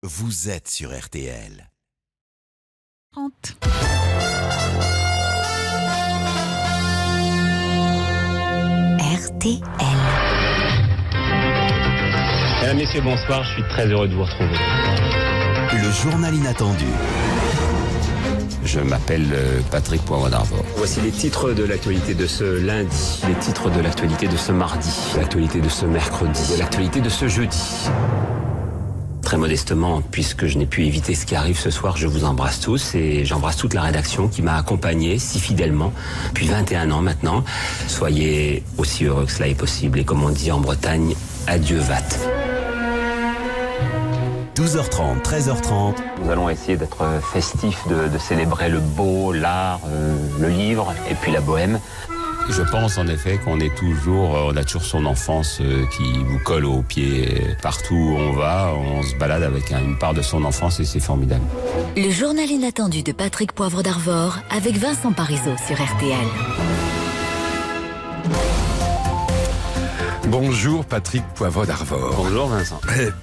Vous êtes sur RTL. 30. RTL. Mesdames, Messieurs, bonsoir, je suis très heureux de vous retrouver. Le journal inattendu. Je m'appelle Patrick Poivre d'Arvor. Voici les titres de l'actualité de ce lundi, les titres de l'actualité de ce mardi, l'actualité de ce mercredi, l'actualité de ce jeudi. Très modestement, puisque je n'ai pu éviter ce qui arrive ce soir, je vous embrasse tous et j'embrasse toute la rédaction qui m'a accompagné si fidèlement depuis 21 ans maintenant. Soyez aussi heureux que cela est possible et comme on dit en Bretagne, adieu Vatte. 12h30, 13h30. Nous allons essayer d'être festifs, de célébrer le beau, l'art, le livre et puis la bohème. Je pense en effet qu'on a toujours son enfance qui vous colle aux pieds partout où on va. On se balade avec une part de son enfance et c'est formidable. Le journal inattendu de Patrick Poivre d'Arvor avec Vincent Parisot sur RTL. Bonjour Patrick Poivre d'Arvor. Bonjour Vincent.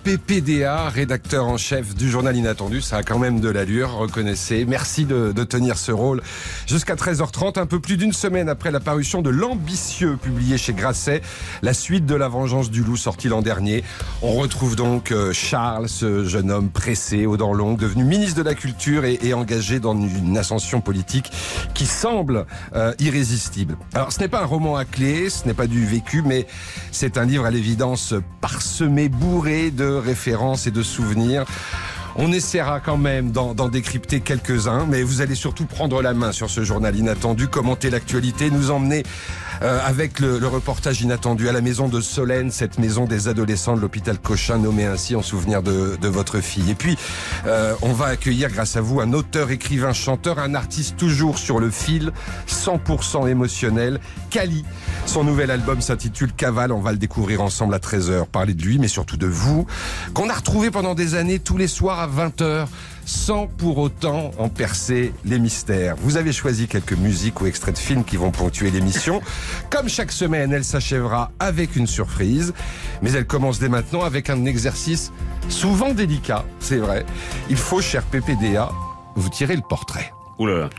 PPDA, rédacteur en chef du journal inattendu, ça a quand même de l'allure, reconnaissez. Merci de tenir ce rôle jusqu'à 13h30, un peu plus d'une semaine après la parution de L'Ambitieux, publié chez Grasset, la suite de La Vengeance du Loup, sorti l'an dernier. On retrouve donc Charles, ce jeune homme pressé, aux dents longues, devenu ministre de la Culture et engagé dans une ascension politique qui semble irrésistible. Alors ce n'est pas un roman à clé, ce n'est pas du vécu, mais c'est un livre à l'évidence parsemé, bourré de références et de souvenirs. On essaiera quand même d'en décrypter quelques-uns, mais vous allez surtout prendre la main sur ce journal inattendu, commenter l'actualité, nous emmener avec le reportage inattendu à la maison de Solène, cette maison des adolescents de l'hôpital Cochin, nommée ainsi en souvenir de votre fille. Et puis, on va accueillir grâce à vous un auteur, écrivain, chanteur, un artiste toujours sur le fil, 100% émotionnel, Kali. Son nouvel album s'intitule Cavale, on va le découvrir ensemble à 13h, parler de lui, mais surtout de vous, qu'on a retrouvé pendant des années tous les soirs à 20h, sans pour autant en percer les mystères. Vous avez choisi quelques musiques ou extraits de films qui vont ponctuer l'émission. Comme chaque semaine, elle s'achèvera avec une surprise, mais elle commence dès maintenant avec un exercice souvent délicat, c'est vrai. Il faut, cher PPDA, vous tirer le portrait. Oula.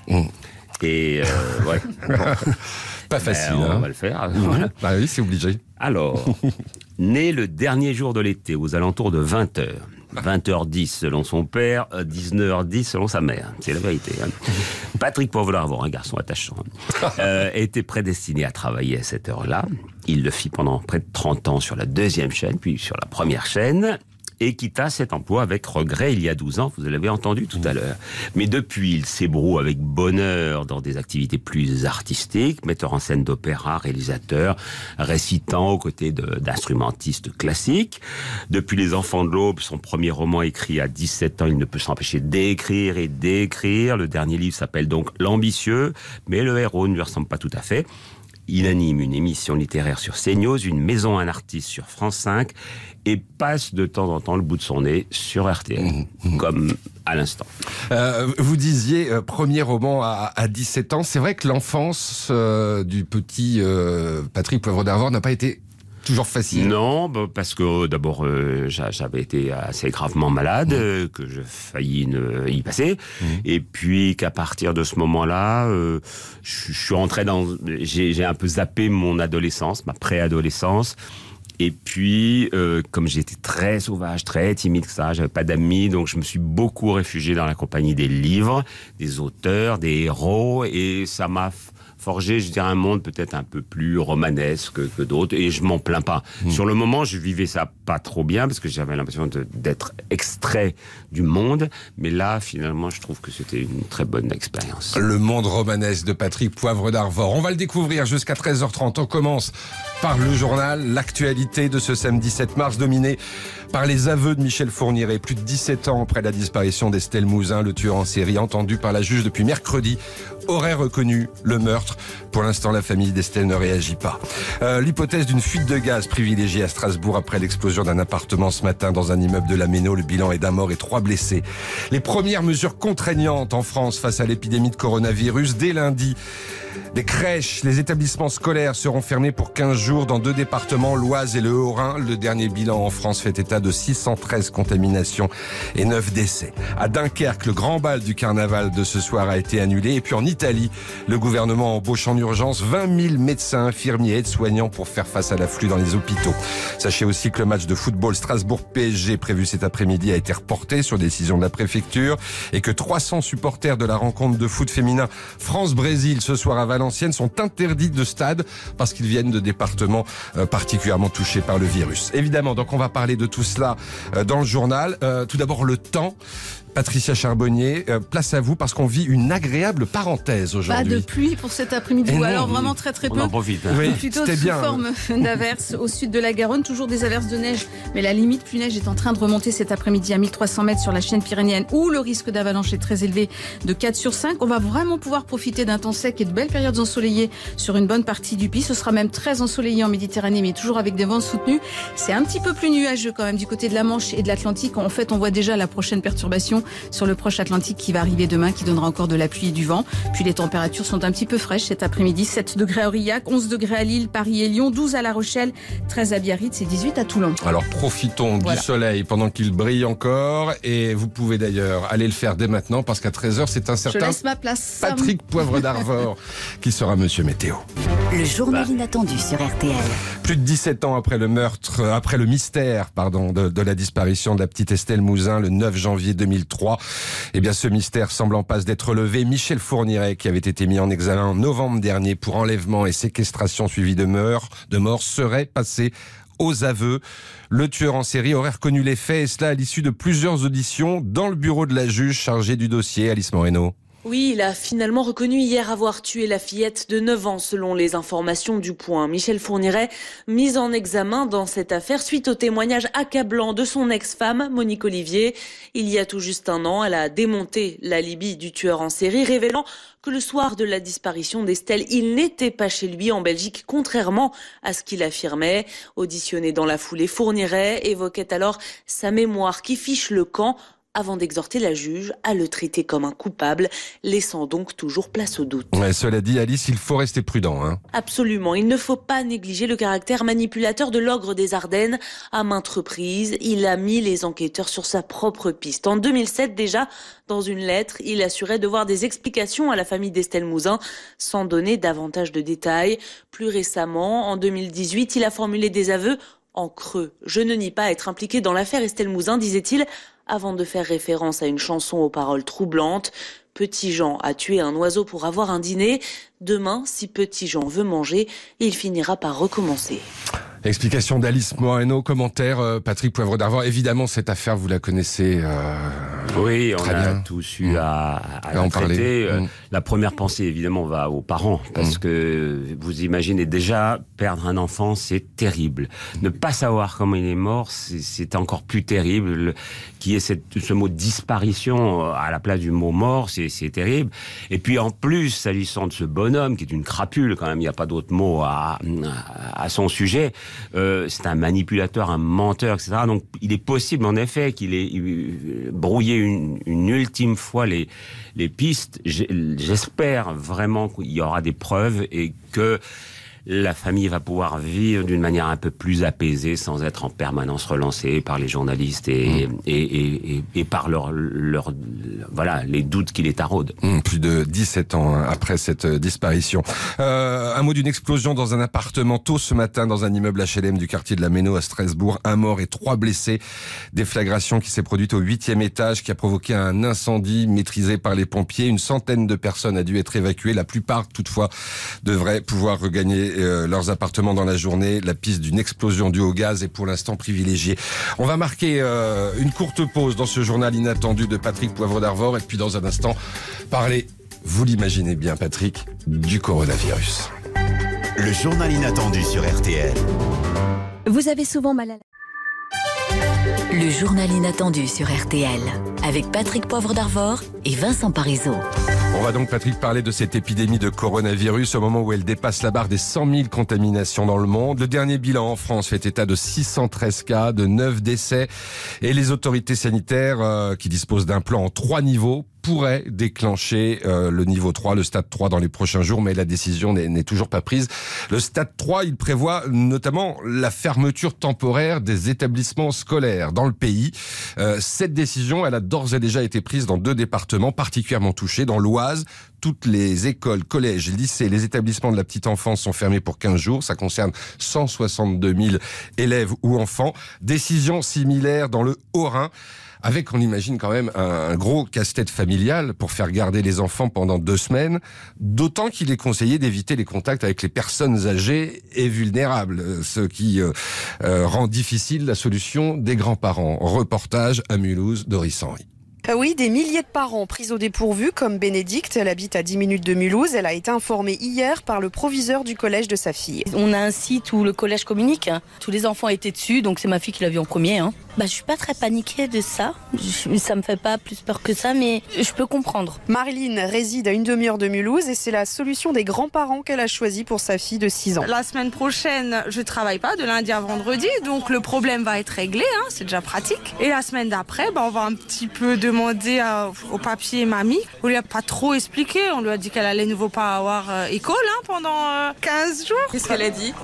Et ouais. Pas facile. On va le faire. Voilà. Bah oui, c'est obligé. Alors, né le dernier jour de l'été, aux alentours de 20h. 20h10 selon son père, 19h10 selon sa mère. C'est la vérité. Hein. Patrick Poivre d'Arvor, un garçon attachant, était prédestiné à travailler à cette heure-là. Il le fit pendant près de 30 ans sur la deuxième chaîne, puis sur la première chaîne, et quitta cet emploi avec regret il y a 12 ans, vous l'avez entendu tout à l'heure. Mais depuis, il s'ébroue avec bonheur dans des activités plus artistiques, metteur en scène d'opéra, réalisateur, récitant aux côtés d'instrumentistes classiques. Depuis Les Enfants de l'Aube, son premier roman écrit à 17 ans, il ne peut s'empêcher d'écrire et d'écrire. Le dernier livre s'appelle donc L'Ambitieux, mais le héros ne lui ressemble pas tout à fait. Il anime une émission littéraire sur CNews, une maison à un artiste sur France 5 et passe de temps en temps le bout de son nez sur RTL, comme à l'instant. Vous disiez premier roman à 17 ans. C'est vrai que l'enfance du petit Patrick Poivre d'Arvor n'a pas été toujours facile. Non, parce que d'abord j'avais été assez gravement malade, que je faillis y passer, et puis qu'à partir de ce moment-là, je suis rentré j'ai un peu zappé mon adolescence, ma préadolescence. Et puis, comme j'étais très sauvage, très timide que ça, j'avais pas d'amis, donc je me suis beaucoup réfugié dans la compagnie des livres, des auteurs, des héros, et ça m'a forgé, je dirais, un monde peut-être un peu plus romanesque que d'autres, et je m'en plains pas. Sur le moment, je vivais ça pas trop bien, parce que j'avais l'impression d'être extrait du monde, mais là, finalement, je trouve que c'était une très bonne expérience. Le monde romanesque de Patrick Poivre d'Arvor. On va le découvrir jusqu'à 13h30. On commence par le journal, l'actualité de ce samedi 7 mars, dominé par les aveux de Michel Fourniret. Plus de 17 ans après la disparition d'Estelle Mouzin, le tueur en série entendu par la juge depuis mercredi, aurait reconnu le meurtre. Pour l'instant, la famille d'Estelle ne réagit pas. L'hypothèse d'une fuite de gaz privilégiée à Strasbourg après l'explosion d'un appartement ce matin dans un immeuble de la Méno. Le bilan est d'un mort et 3 blessés. Les premières mesures contraignantes en France face à l'épidémie de coronavirus dès lundi. Des crèches, les établissements scolaires seront fermés pour 15 jours dans 2 départements, l'Oise et le Haut-Rhin. Le dernier bilan en France fait état de 613 contaminations et 9 décès. À Dunkerque, le grand bal du carnaval de ce soir a été annulé. Et puis en Italie, le gouvernement embauche en urgence 20 000 médecins, infirmiers et aides-soignants pour faire face à l'afflux dans les hôpitaux. Sachez aussi que le match de football Strasbourg-PSG prévu cet après-midi a été reporté sur décision de la préfecture et que 300 supporters de la rencontre de foot féminin France-Brésil ce soir à Valenciennes sont interdits de stade parce qu'ils viennent de départements particulièrement touchés par le virus. Évidemment, donc on va parler de tout cela dans le journal. Tout d'abord, le temps. Patricia Charbonnier, place à vous parce qu'on vit une agréable parenthèse aujourd'hui. Pas de pluie pour cet après-midi, ou alors vraiment très très peu. On en profite. Oui, Plutôt c'était sous bien. forme d'averses au sud de la Garonne, toujours des averses de neige, mais la limite pluie-neige est en train de remonter cet après-midi à 1300 mètres sur la chaîne pyrénéenne où le risque d'avalanche est très élevé de 4 sur 5. On va vraiment pouvoir profiter d'un temps sec et de belles périodes ensoleillées sur une bonne partie du pays. Ce sera même très ensoleillé en Méditerranée, mais toujours avec des vents soutenus. C'est un petit peu plus nuageux quand même du côté de la Manche et de l'Atlantique. En fait, on voit déjà la prochaine perturbation sur le proche Atlantique qui va arriver demain, qui donnera encore de la pluie et du vent. Puis les températures sont un petit peu fraîches cet après-midi. 7 degrés à Aurillac, 11 degrés à Lille, Paris et Lyon, 12 à La Rochelle, 13 à Biarritz et 18 à Toulon. Alors profitons du soleil pendant qu'il brille encore et vous pouvez d'ailleurs aller le faire dès maintenant parce qu'à 13h c'est un Je certain laisse ma place. Patrick Poivre d'Arvor qui sera Monsieur Météo. Le journal inattendu sur RTL. Plus de 17 ans après le meurtre, après le mystère, de la disparition de la petite Estelle Mouzin le 9 janvier 2003. Eh bien, ce mystère semble en passe d'être levé. Michel Fourniret, qui avait été mis en examen en novembre dernier pour enlèvement et séquestration suivie de mort, serait passé aux aveux. Le tueur en série aurait reconnu les faits et cela à l'issue de plusieurs auditions dans le bureau de la juge chargée du dossier, Alice Moreno. Oui, il a finalement reconnu hier avoir tué la fillette de 9 ans selon les informations du Point. Michel Fourniret, mis en examen dans cette affaire suite au témoignage accablant de son ex-femme, Monique Olivier. Il y a tout juste un an, elle a démonté l'alibi du tueur en série, révélant que le soir de la disparition d'Estelle, il n'était pas chez lui en Belgique, contrairement à ce qu'il affirmait. Auditionné dans la foulée, Fourniret évoquait alors sa mémoire qui fiche le camp, avant d'exhorter la juge à le traiter comme un coupable, laissant donc toujours place au doute. Ouais, cela dit, Alice, il faut rester prudent. Absolument, il ne faut pas négliger le caractère manipulateur de l'ogre des Ardennes. À maintes reprises, il a mis les enquêteurs sur sa propre piste. En 2007 déjà, dans une lettre, il assurait devoir des explications à la famille d'Estelle Mouzin, sans donner davantage de détails. Plus récemment, en 2018, il a formulé des aveux en creux. « Je ne nie pas être impliqué dans l'affaire Estelle Mouzin », disait-il, avant de faire référence à une chanson aux paroles troublantes. Petit Jean a tué un oiseau pour avoir un dîner. Demain, si Petit Jean veut manger, il finira par recommencer. Explication d'Alice Moreno, commentaire Patrick Poivre d'Arvor. Évidemment, cette affaire, vous la connaissez Oui, on très a bien. tous eu à en traiter. parler. La première pensée, évidemment, va aux parents, parce que vous imaginez déjà, perdre un enfant, c'est terrible. Ne pas savoir comment il est mort, c'est encore plus terrible. Qu'il y ait ce mot disparition à la place du mot mort, c'est terrible. Et puis en plus, s'agissant de ce bonhomme, qui est une crapule quand même, il n'y a pas d'autre mot à son sujet, c'est un manipulateur, un menteur, etc. Donc il est possible en effet qu'il ait brouillé une ultime fois les pistes. J'espère vraiment qu'il y aura des preuves et que la famille va pouvoir vivre d'une manière un peu plus apaisée, sans être en permanence relancée par les journalistes et par voilà, les doutes qui les taraudent. Plus de 17 ans après cette disparition. Un mot d'une explosion dans un appartement tôt ce matin dans un immeuble HLM du quartier de la Méno à Strasbourg. 1 mort et 3 blessés. Déflagration qui s'est produite au 8e étage, qui a provoqué un incendie maîtrisé par les pompiers. Une centaine de personnes a dû être évacuées. La plupart, toutefois, devraient pouvoir regagner leurs appartements dans la journée. La piste d'une explosion due au gaz est pour l'instant privilégiée. On va marquer une courte pause dans ce journal inattendu de Patrick Poivre d'Arvor et puis dans un instant parler, vous l'imaginez bien Patrick, du coronavirus. Le journal inattendu sur RTL. Vous avez souvent mal à la... Le journal inattendu sur RTL, avec Patrick Poivre d'Arvor et Vincent Parisot. On va donc, Patrick, parler de cette épidémie de coronavirus au moment où elle dépasse la barre des 100 000 contaminations dans le monde. Le dernier bilan en France fait état de 613 cas, de 9 décès. Et les autorités sanitaires qui disposent d'un plan en 3 niveaux pourrait déclencher le niveau 3, le stade 3 dans les prochains jours, mais la décision n'est toujours pas prise. Le stade 3, il prévoit notamment la fermeture temporaire des établissements scolaires dans le pays. Cette décision, elle a d'ores et déjà été prise dans 2 départements particulièrement touchés. Dans l'Oise, toutes les écoles, collèges, lycées, les établissements de la petite enfance sont fermés pour 15 jours. Ça concerne 162 000 élèves ou enfants. Décision similaire dans le Haut-Rhin, avec, on imagine quand même, un gros casse-tête familial pour faire garder les enfants pendant 2 semaines, d'autant qu'il est conseillé d'éviter les contacts avec les personnes âgées et vulnérables, ce qui rend difficile la solution des grands-parents. Reportage à Mulhouse, Doris Henry. Oui, des milliers de parents pris au dépourvu, comme Bénédicte. Elle habite à 10 minutes de Mulhouse. Elle a été informée hier par le proviseur du collège de sa fille. On a un site où le collège communique. Tous les enfants étaient dessus, donc c'est ma fille qui l'a vu en premier. Je suis pas très paniquée de ça. Ça me fait pas plus peur que ça, mais je peux comprendre. Marilyn réside à une demi-heure de Mulhouse et c'est la solution des grands-parents qu'elle a choisie pour sa fille de 6 ans. La semaine prochaine, je travaille pas de lundi à vendredi, donc le problème va être réglé, c'est déjà pratique. Et la semaine d'après, on va un petit peu demander au papier mamie. On lui a pas trop expliqué, on lui a dit qu'elle allait nouveau pas avoir école pendant 15 jours. Qu'est-ce qu'elle a dit?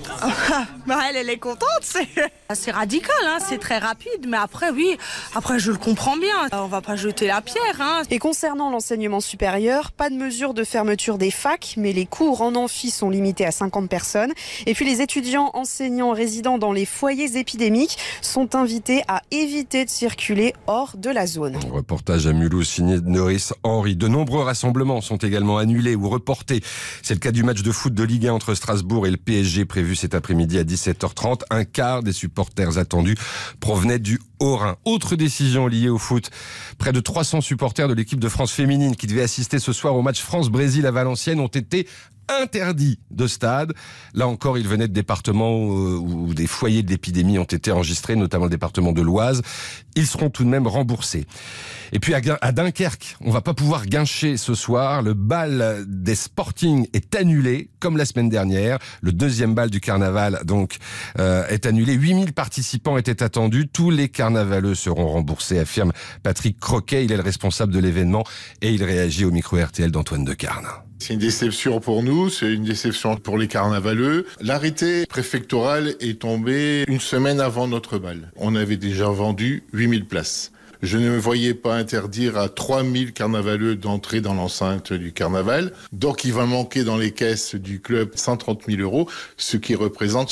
Elle est contente, c'est radical, c'est très rapide. Mais après, oui, je le comprends bien. On va pas jeter la pierre. Et concernant l'enseignement supérieur, pas de mesure de fermeture des facs, mais les cours en amphi sont limités à 50 personnes. Et puis les étudiants, enseignants, résidant dans les foyers épidémiques sont invités à éviter de circuler hors de la zone. Reportage à Mulhouse signé Doris Henry. De nombreux rassemblements sont également annulés ou reportés. C'est le cas du match de foot de Ligue 1 entre Strasbourg et le PSG prévu cet après-midi à 17h30. Un quart des supporters attendus provenaient du Haut-Rhin. Autre décision liée au foot. Près de 300 supporters de l'équipe de France féminine qui devaient assister ce soir au match France-Brésil à Valenciennes ont été interdits de stade. Là encore, ils venaient de départements où des foyers de l'épidémie ont été enregistrés, notamment le département de l'Oise. Ils seront tout de même remboursés. Et puis à Dunkerque, on va pas pouvoir guincher ce soir. Le bal des Sporting est annulé, comme la semaine dernière. Le 2e bal du carnaval, donc, est annulé. 8000 participants étaient attendus. Tous les carnavaleux seront remboursés, affirme Patrick Croquet. Il est le responsable de l'événement et il réagit au micro RTL d'Antoine Decarne. C'est une déception pour nous, c'est une déception pour les carnavaleux. L'arrêté préfectoral est tombé une semaine avant notre bal. On avait déjà vendu 8000 places. Je ne me voyais pas interdire à 3000 carnavaleux d'entrer dans l'enceinte du carnaval. Donc il va manquer dans les caisses du club 130 000 euros, ce qui représente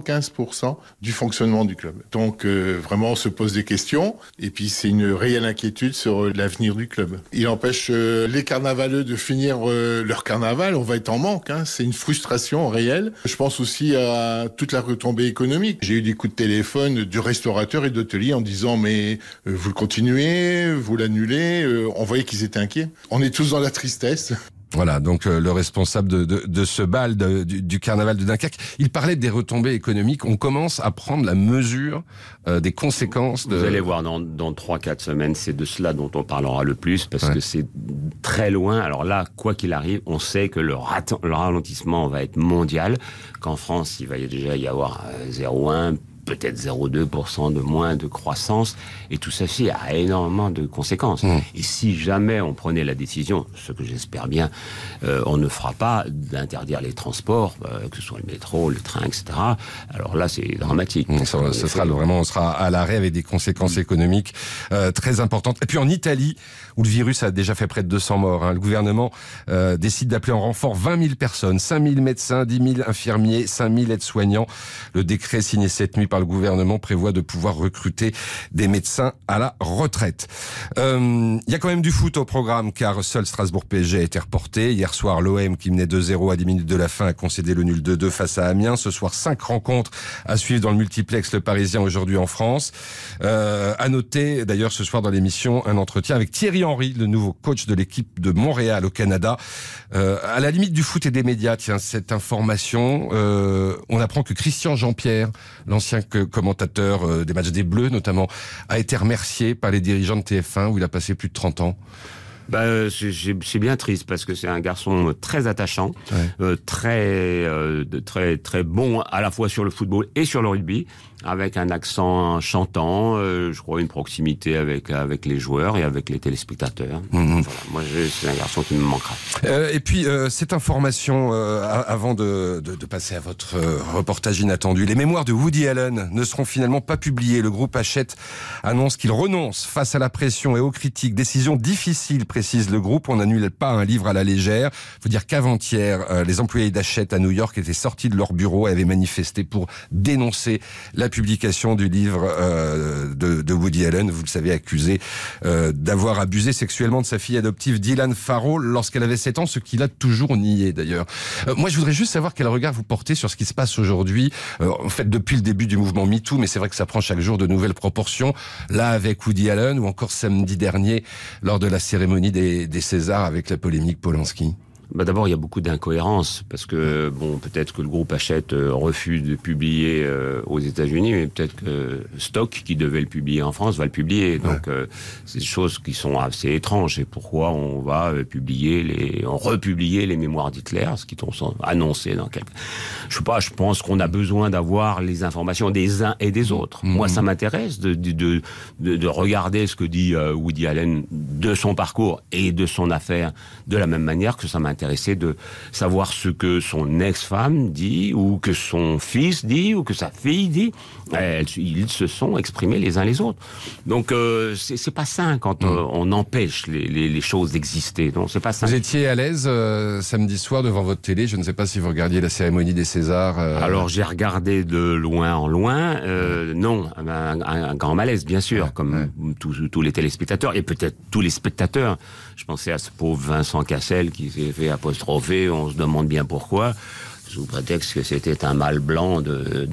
75% du fonctionnement du club. Donc vraiment on se pose des questions et puis c'est une réelle inquiétude sur l'avenir du club. Il empêche les carnavaleux de finir leur carnaval, on va être en manque, c'est une frustration réelle. Je pense aussi à toute la retombée économique. J'ai eu des coups de téléphone du restaurateur et d'hôtelier en disant mais vous le continuez, vous l'annulez, on voyait qu'ils étaient inquiets. On est tous dans la tristesse. Voilà, donc le responsable de ce bal du carnaval de Dunkerque, il parlait des retombées économiques. On commence à prendre la mesure des conséquences. Vous allez voir, dans 3-4 semaines, c'est de cela dont on parlera le plus, parce que c'est très loin. Alors là, quoi qu'il arrive, on sait que le ralentissement va être mondial, qu'en France, il va déjà y avoir 0,1%, peut-être 0,2% de moins de croissance, et tout ceci a énormément de conséquences. Et si jamais on prenait la décision, ce que j'espère bien, on ne fera pas d'interdire les transports, que ce soit le métro, le train, etc. Alors là, c'est dramatique. Ce sera vraiment, on sera à l'arrêt avec des conséquences économiques très importantes. Et puis en Italie, où le virus a déjà fait près de 200 morts, le gouvernement décide d'appeler en renfort 20 000 personnes, 5 000 médecins, 10 000 infirmiers, 5 000 aides-soignants. Le décret signé cette nuit par le gouvernement prévoit de pouvoir recruter des médecins à la retraite. Il y a quand même du foot au programme, car seul Strasbourg-PSG a été reporté. Hier soir, l'OM, qui menait 2-0 à 10 minutes de la fin, a concédé le nul 2-2 face à Amiens. Ce soir, 5 rencontres à suivre dans le multiplex Le Parisien aujourd'hui en France. À noter, d'ailleurs, ce soir dans l'émission, un entretien avec Thierry Henry, le nouveau coach de l'équipe de Montréal au Canada. À la limite du foot et des médias, tiens, cette information, on apprend que Christian Jean-Pierre, l'ancien commentateur des matchs des Bleus notamment, a été remercié par les dirigeants de TF1 où il a passé plus de 30 ans. C'est bien triste parce que c'est un garçon très attachant, très bon à la fois sur le football et sur le rugby. avec un accent chantant, je crois une proximité avec les joueurs et avec les téléspectateurs. Voilà, moi, c'est un garçon qui me manquera. Et puis, cette information, avant de passer à votre reportage inattendu, les mémoires de Woody Allen ne seront finalement pas publiées. Le groupe Hachette annonce qu'il renonce face à la pression et aux critiques. Décision difficile, précise le groupe. On n'annule pas un livre à la légère. Il faut dire qu'avant-hier, les employés d'Hachette à New York étaient sortis de leur bureau et avaient manifesté pour dénoncer la publication du livre de Woody Allen, vous le savez, accusé d'avoir abusé sexuellement de sa fille adoptive Dylan Farrow lorsqu'elle avait 7 ans, ce qu'il a toujours nié d'ailleurs. Moi, je voudrais juste savoir quel regard vous portez sur ce qui se passe aujourd'hui, en fait depuis le début du mouvement MeToo, mais c'est vrai que ça prend chaque jour de nouvelles proportions, là avec Woody Allen ou encore samedi dernier lors de la cérémonie des Césars avec la polémique Polanski. D'abord, il y a beaucoup d'incohérences, parce que, peut-être que le groupe Hachette refuse de publier aux États-Unis, mais peut-être que Stock, qui devait le publier en France, va le publier. Donc, c'est des choses qui sont assez étranges. Et pourquoi on va republier les mémoires d'Hitler, ce qui sont annoncés dans quelques... Je sais pas, je pense qu'on a besoin d'avoir les informations des uns et des autres. Moi, ça m'intéresse de regarder ce que dit Woody Allen de son parcours et de son affaire de la même manière que ça m'intéresse de savoir ce que son ex-femme dit, ou que son fils dit, ou que sa fille dit. Ils se sont exprimés les uns les autres. Donc c'est pas sain quand on empêche les choses d'exister. Donc c'est pas sain. Vous étiez à l'aise samedi soir devant votre télé. Je ne sais pas si vous regardiez la cérémonie des Césars. Alors j'ai regardé de loin en loin. Non, un grand malaise bien sûr, comme tous les téléspectateurs et peut-être tous les spectateurs. Je pensais à ce pauvre Vincent Cassel qui s'est fait apostropher, on se demande bien pourquoi, sous prétexte que c'était un mâle blanc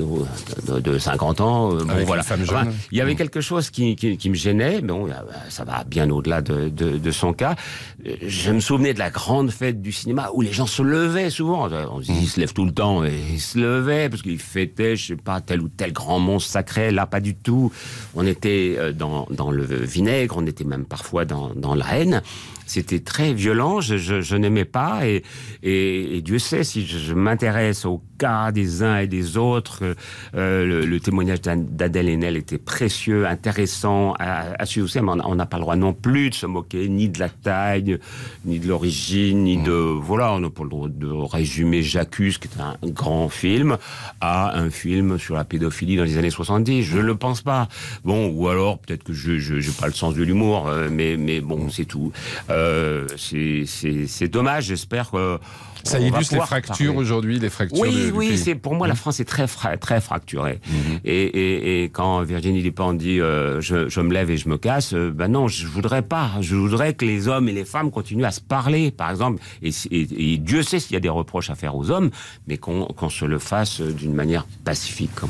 de 50 ans. Voilà. Femme jeune. Il y avait quelque chose qui me gênait, ça va bien au-delà de son cas. Je me souvenais de la grande fête du cinéma où les gens se levaient souvent. On se dit, ils se lèvent tout le temps, et ils se levaient parce qu'ils fêtaient, je sais pas, tel ou tel grand monstre sacré. Là, pas du tout. On était dans le vinaigre, on était même parfois dans la haine. C'était très violent, je n'aimais pas, et Dieu sait si je m'intéresse au cas des uns et des autres. Le témoignage d'Adèle Haenel était précieux, intéressant à suivre aussi, mais on n'a pas le droit non plus de se moquer ni de la taille, ni de l'origine, ni de... Voilà, on n'a pas le droit de résumer J'accuse, qui est un grand film, à un film sur la pédophilie dans les années 70. Je ne le pense pas. Ou alors, peut-être que je n'ai pas le sens de l'humour, mais c'est tout. C'est dommage, j'espère que... Ça illustre les fractures aujourd'hui, les fractures du pays. Pour moi, la France est très fracturée. Et quand Virginie Despentes dit je me lève et je me casse, non, je voudrais pas. Je voudrais que les hommes et les femmes continuent à se parler, par exemple. Et Dieu sait s'il y a des reproches à faire aux hommes, mais qu'on se le fasse d'une manière pacifique quand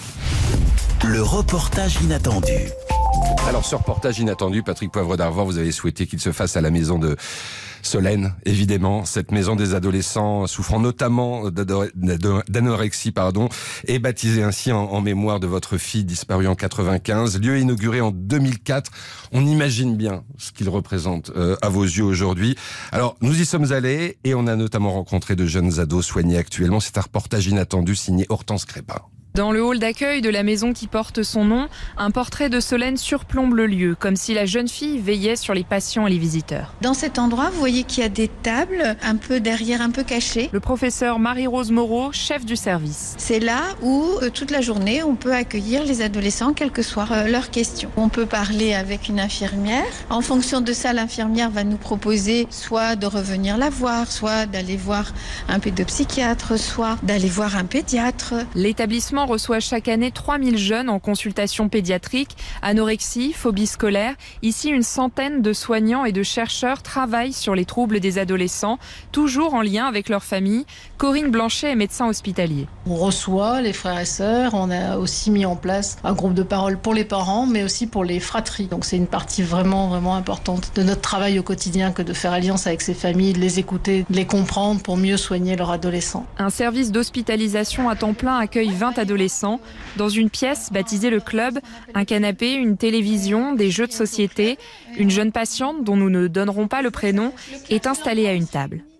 même. Le reportage inattendu. Alors, ce reportage inattendu, Patrick Poivre d'Arvor, vous avez souhaité qu'il se fasse à la maison de Solène, évidemment, cette maison des adolescents souffrant notamment d'anorexie, et baptisée ainsi en mémoire de votre fille disparue en 95, lieu inauguré en 2004. On imagine bien ce qu'il représente à vos yeux aujourd'hui. Alors, nous y sommes allés et on a notamment rencontré de jeunes ados soignés actuellement. C'est un reportage inattendu signé Hortense Crépin. Dans le hall d'accueil de la maison qui porte son nom, un portrait de Solène surplombe le lieu, comme si la jeune fille veillait sur les patients et les visiteurs. Dans cet endroit, vous voyez qu'il y a des tables, un peu derrière, un peu cachées. Le professeur Marie-Rose Moreau, chef du service. C'est là où, toute la journée, on peut accueillir les adolescents, quelles que soient leurs questions. On peut parler avec une infirmière. En fonction de ça, l'infirmière va nous proposer soit de revenir la voir, soit d'aller voir un pédopsychiatre, soit d'aller voir un pédiatre. L'établissement reçoit chaque année 3000 jeunes en consultation pédiatrique, anorexie, phobie scolaire. Ici, une centaine de soignants et de chercheurs travaillent sur les troubles des adolescents, toujours en lien avec leur famille. Corinne Blanchet est médecin hospitalier. On reçoit les frères et sœurs, on a aussi mis en place un groupe de parole pour les parents, mais aussi pour les fratries. Donc c'est une partie vraiment importante de notre travail au quotidien que de faire alliance avec ces familles, de les écouter, de les comprendre pour mieux soigner leurs adolescents. Un service d'hospitalisation à temps plein accueille 20 adolescents. Dans une pièce baptisée le club, un canapé, une télévision, des jeux de société. Une jeune patiente, dont nous ne donnerons pas le prénom, est installée à une table.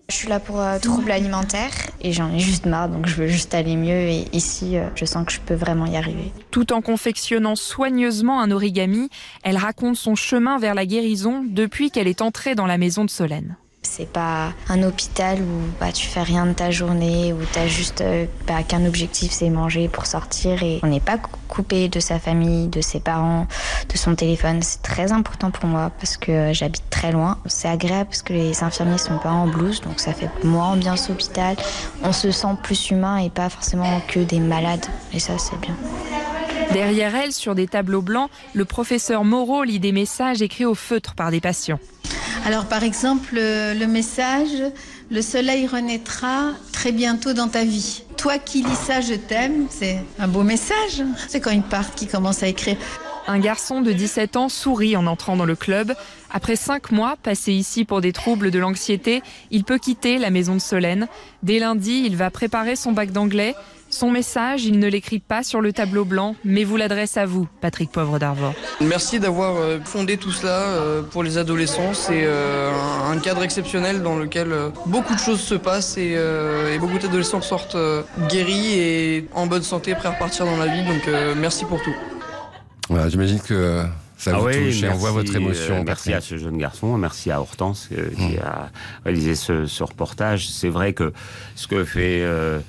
Je suis là pour troubles alimentaires et j'en ai juste marre, donc je veux juste aller mieux et ici, je sens que je peux vraiment y arriver. Tout en confectionnant soigneusement un origami, elle raconte son chemin vers la guérison depuis qu'elle est entrée dans la maison de Solène. C'est pas un hôpital où tu fais rien de ta journée, où t'as juste qu'un objectif, c'est manger pour sortir. Et on n'est pas coupé de sa famille, de ses parents, de son téléphone. C'est très important pour moi parce que j'habite très loin. C'est agréable parce que les infirmiers sont pas en blouse, donc ça fait moins ambiance hôpital. On se sent plus humain et pas forcément que des malades. Et ça, c'est bien. Derrière elle, sur des tableaux blancs, le professeur Moreau lit des messages écrits au feutre par des patients. Alors par exemple, le message « Le soleil renaîtra très bientôt dans ta vie ». Toi qui lis ça, je t'aime. C'est un beau message. C'est quand ils partent qu'ils commencent à écrire. Un garçon de 17 ans sourit en entrant dans le club. Après 5 mois passés ici pour des troubles de l'anxiété, il peut quitter la maison de Solène. Dès lundi, il va préparer son bac d'anglais. Son message, il ne l'écrit pas sur le tableau blanc, mais vous l'adresse à vous, Patrick Poivre d'Arvor. Merci d'avoir fondé tout cela pour les adolescents. C'est un cadre exceptionnel dans lequel beaucoup de choses se passent et beaucoup d'adolescents sortent guéris et en bonne santé, prêts à repartir dans la vie. Donc merci pour tout. Voilà, j'imagine que ça vous touche et on voit votre émotion. Merci à ce jeune garçon, merci à Hortense qui a réalisé ce reportage. C'est vrai que ce que fait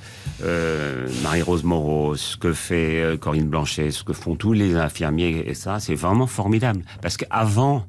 Marie-Rose Moreau, ce que fait Corinne Blanchet, ce que font tous les infirmiers, et ça, c'est vraiment formidable. Parce qu'avant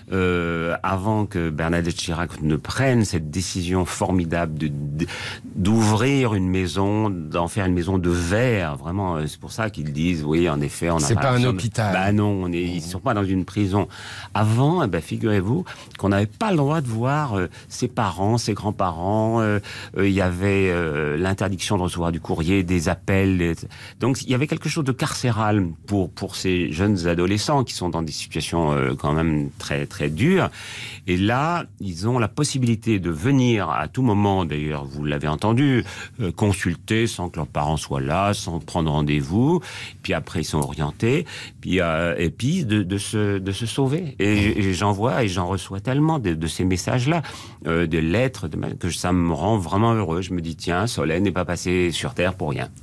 que Bernadette Chirac ne prenne cette décision formidable d'ouvrir une maison, d'en faire une maison de verre, vraiment, c'est pour ça qu'ils disent, oui, en effet, on a... C'est pas un hôpital. Bah non, ils sont pas dans une prison. Avant, figurez-vous qu'on n'avait pas le droit de voir ses parents, ses grands-parents, il y avait l'interdiction de recevoir du courrier, des appels, donc il y avait quelque chose de carcéral pour ces jeunes adolescents qui sont dans des situations quand même très très dur. Et là, ils ont la possibilité de venir à tout moment, d'ailleurs, vous l'avez entendu, consulter sans que leurs parents soient là, sans prendre rendez-vous. Puis après, ils sont orientés. Puis, et puis, de se sauver. Et j'en vois et j'en reçois tellement de ces messages-là, de lettres, que ça me rend vraiment heureux. Je me dis, tiens, Solène n'est pas passée sur Terre pour rien.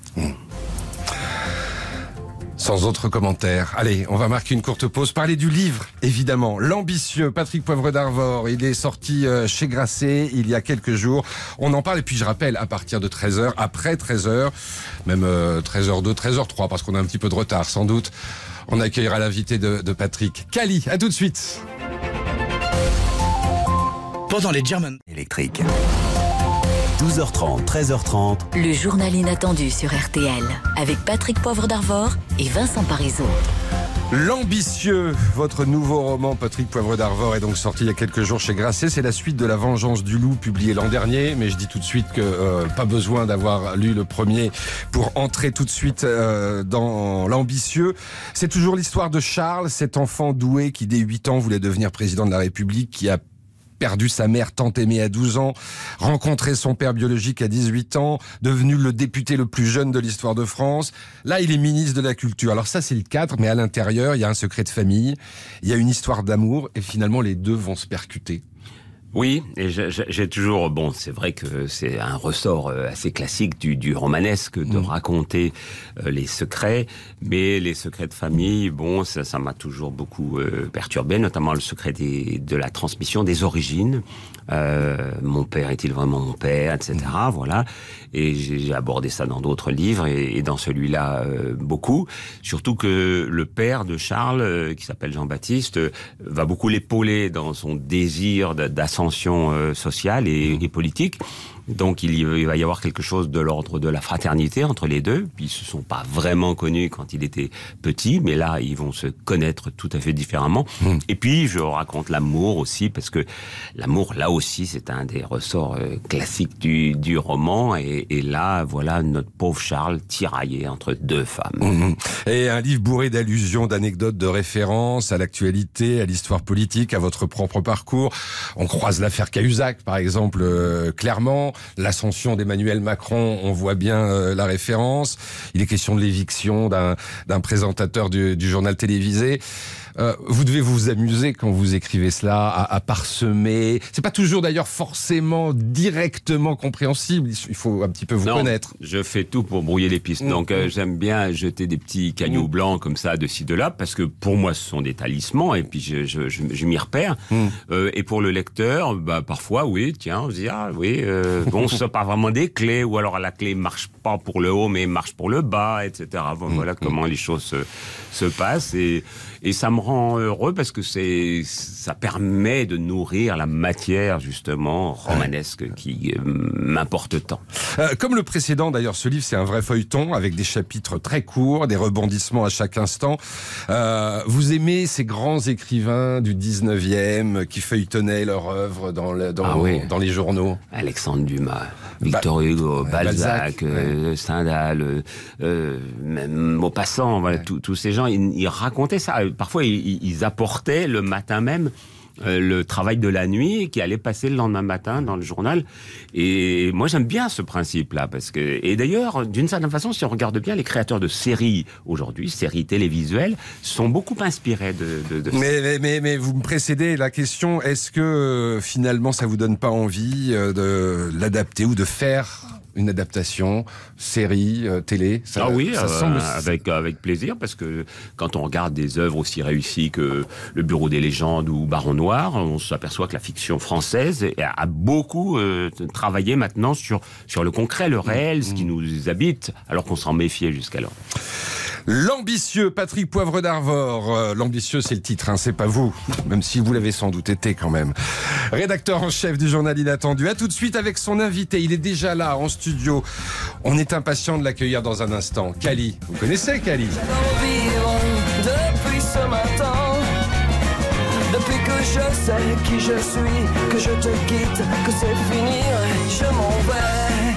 Sans autre commentaire. Allez, on va marquer une courte pause. Parler du livre, évidemment. L'ambitieux Patrick Poivre d'Arvor. Il est sorti chez Grasset il y a quelques jours. On en parle et puis je rappelle, à partir de 13h, après 13h, même 13h02, 13h03, parce qu'on a un petit peu de retard sans doute, on accueillera l'invité de Patrick. Cali, à tout de suite. Pendant les German électriques. 12h30, 13h30. Le journal inattendu sur RTL, avec Patrick Poivre d'Arvor et Vincent Parisot. L'ambitieux, votre nouveau roman Patrick Poivre d'Arvor est donc sorti il y a quelques jours chez Grasset. C'est la suite de La Vengeance du loup publié l'an dernier, mais je dis tout de suite que pas besoin d'avoir lu le premier pour entrer tout de suite dans l'ambitieux. C'est toujours l'histoire de Charles, cet enfant doué qui dès 8 ans voulait devenir président de la République, qui a perdu sa mère tant aimée à 12 ans, rencontré son père biologique à 18 ans, devenu le député le plus jeune de l'histoire de France. Là, il est ministre de la Culture. Alors ça, c'est le cadre, mais à l'intérieur, il y a un secret de famille, il y a une histoire d'amour, et finalement, les deux vont se percuter. Oui, et j'ai toujours... Bon, c'est vrai que c'est un ressort assez classique du romanesque de raconter les secrets, mais les secrets de famille, bon, ça m'a toujours beaucoup perturbé, notamment le secret de la transmission des origines. Mon père est-il vraiment mon père, etc. Voilà. Et j'ai abordé ça dans d'autres livres et dans celui-là beaucoup. Surtout que le père de Charles, qui s'appelle Jean-Baptiste, va beaucoup l'épauler dans son désir d'ascension sociale et politique. Donc il va y avoir quelque chose de l'ordre de la fraternité entre les deux. Ils se sont pas vraiment connus quand il était petit, mais là ils vont se connaître tout à fait différemment. Et puis je raconte l'amour aussi, parce que l'amour là aussi c'est un des ressorts classiques du roman. Et là voilà notre pauvre Charles tiraillé entre deux femmes. Et un livre bourré d'allusions, d'anecdotes, de références à l'actualité, à l'histoire politique, à votre propre parcours. On croise l'affaire Cahuzac par exemple clairement. l'ascension d'Emmanuel Macron, on voit bien la référence. Il est question de l'éviction d'un présentateur du journal télévisé. Vous devez vous amuser quand vous écrivez cela, à parsemer. C'est pas toujours d'ailleurs forcément directement compréhensible. Il faut un petit peu vous connaître. Je fais tout pour brouiller les pistes. Donc j'aime bien jeter des petits cailloux blancs comme ça de ci de là, parce que pour moi ce sont des talismans et puis je m'y repère. Et pour le lecteur, parfois oui, tiens, on se dit bon, ce sont pas vraiment des clés, ou alors la clé marche pas pour le haut mais marche pour le bas, etc. Voilà comment les choses se passent et ça me rend heureux parce que ça permet de nourrir la matière justement romanesque qui m'importe tant. Comme le précédent d'ailleurs, ce livre c'est un vrai feuilleton avec des chapitres très courts, des rebondissements à chaque instant. Vous aimez ces grands écrivains du 19e qui feuilletonnaient leur œuvre dans les journaux? Alexandre Dumas, Victor Hugo, Balzac, Stendhal, même Maupassant, voilà, tous ces gens, ils racontaient ça. Parfois, ils apportaient le matin même le travail de la nuit qui allait passer le lendemain matin dans le journal. Et moi, j'aime bien ce principe-là. Et d'ailleurs, d'une certaine façon, si on regarde bien, les créateurs de séries aujourd'hui, séries télévisuelles, sont beaucoup inspirés de mais vous me précédez la question, est-ce que finalement, ça vous donne pas envie de l'adapter ou de faire une adaptation, série, télé? Ça semble... avec plaisir, parce que quand on regarde des œuvres aussi réussies que Le Bureau des légendes ou Baron Noir, on s'aperçoit que la fiction française a beaucoup travaillé maintenant sur le concret, le réel, ce qui nous habite, alors qu'on s'en méfiait jusqu'alors. L'ambitieux Patrick Poivre d'Arvor. L'ambitieux, c'est le titre, c'est pas vous, même si vous l'avez sans doute été quand même. Rédacteur en chef du journal Inattendu. À tout de suite avec son invité. Il est déjà là en studio. On est impatient de l'accueillir dans un instant. Kali. Vous connaissez Kali? Depuis ce matin, depuis que je sais qui je suis, que je te quitte, que c'est fini, je m'en vais.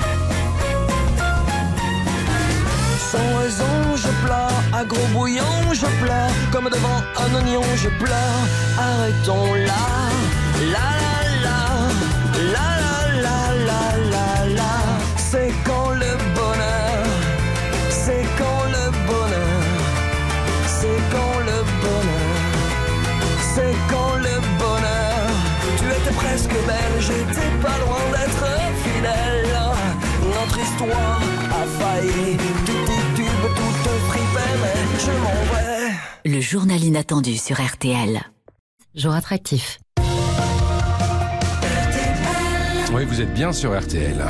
Sans raison, je pleure, à gros bouillon, je pleure, comme devant un oignon, je pleure. Arrêtons là, la la la, la la la la la. C'est quand le bonheur, c'est quand le bonheur, c'est quand le bonheur, c'est quand le bonheur. Tu étais presque belle, j'étais pas loin d'être fidèle. Notre histoire a failli, tout fripait, mais je m'en vais. Le journal inattendu sur RTL. Jour attractif. Oui, vous êtes bien sur RTL.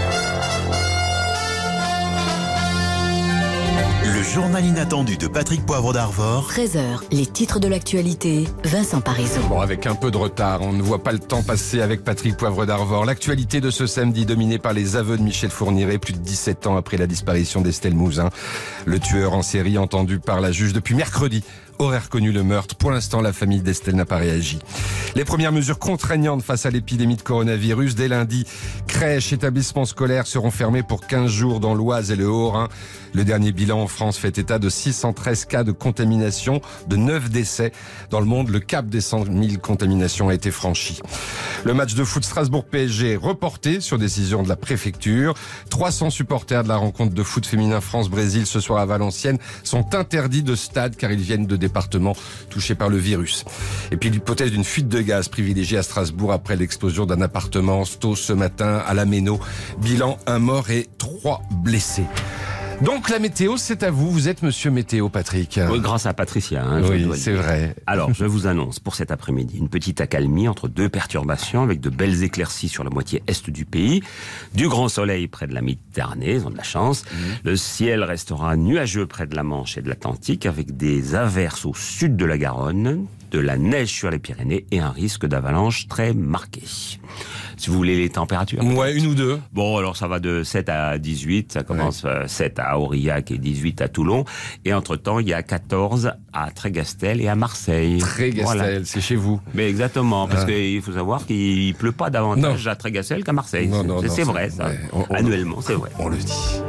Le journal inattendu de Patrick Poivre d'Arvor. 13h, les titres de l'actualité, Vincent Parisot. Bon, avec un peu de retard, on ne voit pas le temps passer avec Patrick Poivre d'Arvor. L'actualité de ce samedi dominée par les aveux de Michel Fourniret, plus de 17 ans après la disparition d'Estelle Mouzin. Le tueur en série entendu par la juge depuis mercredi aurait reconnu le meurtre. Pour l'instant, la famille d'Estelle n'a pas réagi. Les premières mesures contraignantes face à l'épidémie de coronavirus. Dès lundi, crèches, établissements scolaires seront fermés pour 15 jours dans l'Oise et le Haut-Rhin. Le dernier bilan en France fait état de 613 cas de contamination, de 9 décès. Dans le monde, le cap des 100 000 contaminations a été franchi. Le match de foot Strasbourg-PSG reporté sur décision de la préfecture. 300 supporters de la rencontre de foot féminin France-Brésil ce soir à Valenciennes sont interdits de stade car ils viennent de départements touchés par le virus. Et puis l'hypothèse d'une fuite de gaz privilégiée à Strasbourg après l'explosion d'un appartement tôt ce matin à la Méno. Bilan, 1 mort et 3 blessés. Donc la météo, c'est à vous. Vous êtes monsieur météo, Patrick. Oui, grâce à Patricia. Oui, c'est vrai. Alors, je vous annonce pour cet après-midi une petite accalmie entre 2 perturbations avec de belles éclaircies sur la moitié est du pays, du grand soleil près de la Méditerranée, ils ont de la chance. Le ciel restera nuageux près de la Manche et de l'Atlantique avec des averses au sud de la Garonne, de la neige sur les Pyrénées et un risque d'avalanche très marqué. Si vous voulez les températures. Ouais, 1 ou 2. Bon, alors ça va de 7 à 18. Ça commence 7 à Aurillac et 18 à Toulon. Et entre-temps, il y a 14 à Trégastel et à Marseille. Trégastel, voilà. C'est chez vous. Mais exactement, parce qu'il faut savoir qu'il pleut pas davantage à Trégastel qu'à Marseille. C'est vrai, ça. Ouais. Annuellement, c'est vrai. On le dit.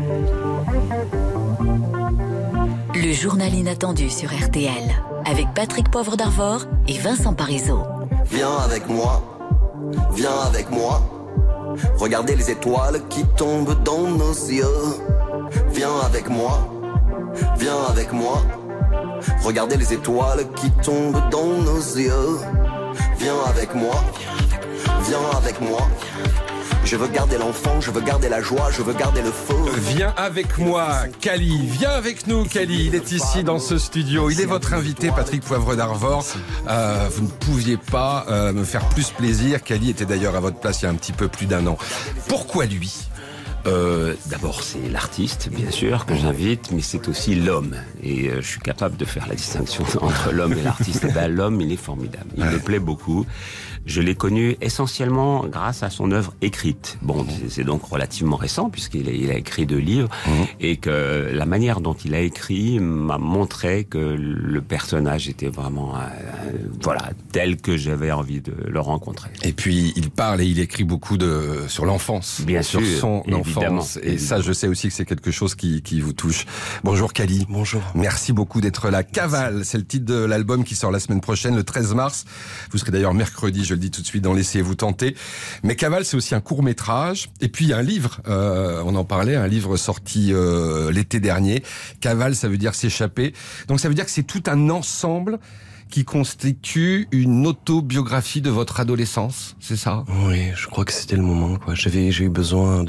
Le journal inattendu sur RTL. Avec Patrick Poivre d'Arvor et Vincent Parisot. Viens avec moi. Viens avec moi, Regardez les étoiles qui tombent dans nos yeux. Viens avec moi, viens avec moi. Regardez les étoiles qui tombent dans nos yeux. Viens avec moi, viens avec moi. Je veux garder l'enfant, je veux garder la joie, je veux garder le feu. Viens avec moi, Cali. Viens avec nous, Cali. Il est ici dans ce studio. Il est votre invité, Patrick Poivre d'Arvor. Vous ne pouviez pas me faire plus plaisir. Cali était d'ailleurs à votre place il y a un petit peu plus d'1 an. Pourquoi lui ? D'abord, c'est l'artiste, bien sûr, que j'invite, mais c'est aussi l'homme. Et je suis capable de faire la distinction entre l'homme et l'artiste. Et ben, l'homme, il est formidable. Il me plaît beaucoup. Je l'ai connu essentiellement grâce à son œuvre écrite. Bon, c'est donc relativement récent, puisqu'il a écrit 2 livres, et que la manière dont il a écrit m'a montré que le personnage était vraiment, voilà, tel que j'avais envie de le rencontrer. Et puis, il parle et il écrit beaucoup sur l'enfance. Bien sûr, sur son enfance. Et évidemment. ça, je sais aussi que c'est quelque chose qui vous touche. Bonjour, Cali. Bonjour. Merci beaucoup d'être là. Cavale, c'est le titre de l'album qui sort la semaine prochaine, le 13 mars. Vous serez d'ailleurs mercredi, je le dis tout de suite, dans Laissez-vous tenter. Mais Cavale, c'est aussi un court-métrage. Et puis, un livre, on en parlait, un livre sorti l'été dernier. Cavale, ça veut dire s'échapper. Donc, ça veut dire que c'est tout un ensemble qui constitue une autobiographie de votre adolescence, c'est ça ? Oui, je crois que c'était le moment, quoi. J'ai eu besoin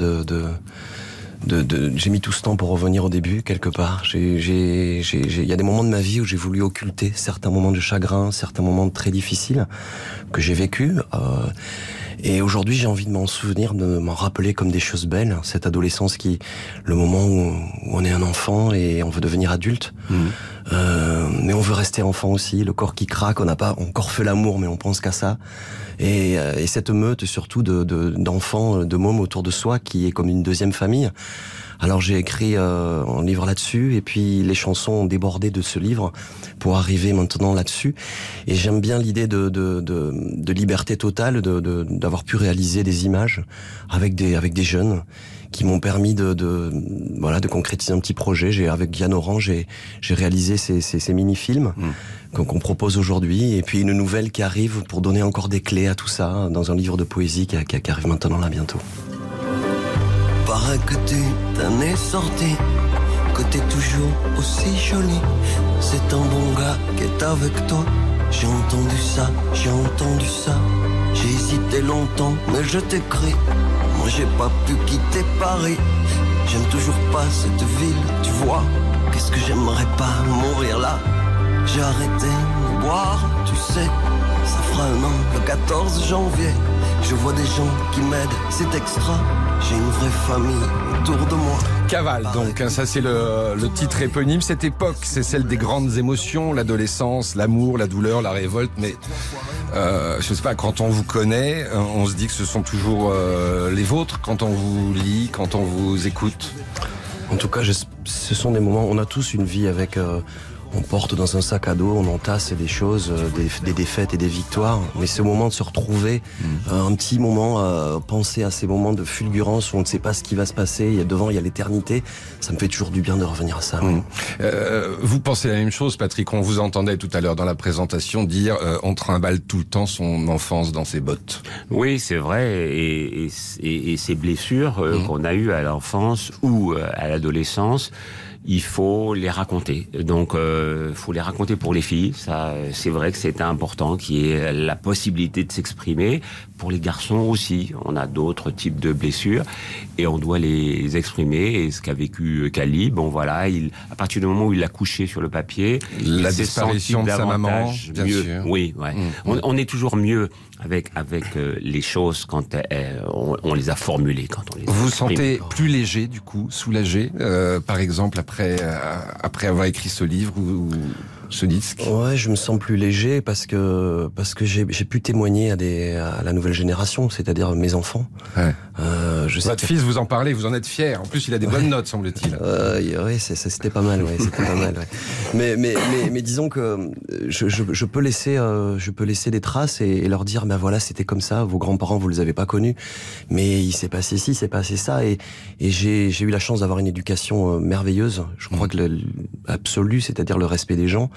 j'ai mis tout ce temps pour revenir au début, quelque part. Il y a des moments de ma vie où j'ai voulu occulter certains moments de chagrin, certains moments très difficiles que j'ai vécus. Et aujourd'hui, j'ai envie de m'en souvenir, de m'en rappeler comme des choses belles. Cette adolescence le moment où on est un enfant et on veut devenir adulte. Mais on veut rester enfant aussi. Le corps qui craque, on n'a pas encore fait l'amour, mais on pense qu'à ça. Et cette meute, surtout d'enfants, de mômes autour de soi, qui est comme une deuxième famille. Alors j'ai écrit un livre là-dessus, et puis les chansons ont débordé de ce livre pour arriver maintenant là-dessus. Et j'aime bien l'idée de liberté totale, d'avoir pu réaliser des images avec des jeunes qui m'ont permis de concrétiser un petit projet. Avec Yann Orange, j'ai réalisé ces mini-films qu'on propose aujourd'hui, et puis une nouvelle qui arrive pour donner encore des clés à tout ça dans un livre de poésie qui arrive maintenant là bientôt. Paraît que tu t'en es sorti, que t'es toujours aussi jolie. C'est un bon gars qui est avec toi. J'ai entendu ça, j'ai hésité longtemps, mais je t'ai cru. Moi j'ai pas pu quitter Paris. J'aime toujours pas cette ville, tu vois. Qu'est-ce que j'aimerais pas mourir là. J'ai arrêté de boire, tu sais. Ça fera 1 an, le 14 janvier. Je vois des gens qui m'aident, c'est extra. J'ai une vraie famille autour de moi. Cavale, donc, ça c'est le titre éponyme. Cette époque, c'est celle des grandes émotions, l'adolescence, l'amour, la douleur, la révolte. Mais je sais pas, quand on vous connaît, on se dit que ce sont toujours les vôtres. Quand on vous lit, quand on vous écoute. En tout cas, ce sont des moments. On a tous une vie avec. On porte dans un sac à dos, on entasse des choses, des défaites et des victoires. Mais ce moment de se retrouver, un petit moment, penser à ces moments de fulgurance où on ne sait pas ce qui va se passer, devant il y a l'éternité, ça me fait toujours du bien de revenir à ça. Vous pensez la même chose, Patrick? On vous entendait tout à l'heure dans la présentation dire on trimballe tout le temps son enfance dans ses bottes. Oui, c'est vrai. Et ces blessures qu'on a eues à l'enfance ou à l'adolescence, il faut les raconter. Donc, faut les raconter pour les filles. Ça, c'est vrai que c'est important qu'il y ait la possibilité de s'exprimer. Pour les garçons aussi, on a d'autres types de blessures et on doit les exprimer. Et ce qu'a vécu Cali, bon voilà, à partir du moment où il l'a couché sur le papier, la disparition de sa maman, bien mieux. sûr. Oui, ouais. On est toujours mieux avec les choses quand on les a formulées, quand on les Vous exprime. sentez plus léger, du coup, soulagé, par exemple, après avoir écrit ce livre ou ce disque? Ouais, je me sens plus léger parce que j'ai pu témoigner à la nouvelle génération, c'est-à-dire mes enfants. Ouais. Votre fils, vous en parlez, vous en êtes fier. En plus, il a des bonnes notes, semble-t-il. Oui, c'était pas mal. Ouais, c'était pas mal. Ouais. Mais disons que je peux laisser des traces et leur dire, ben voilà, c'était comme ça. Vos grands-parents, vous les avez pas connus, mais il s'est passé ci, il s'est passé ça, et j'ai eu la chance d'avoir une éducation merveilleuse. Je crois que l'absolu, c'est-à-dire le respect des gens.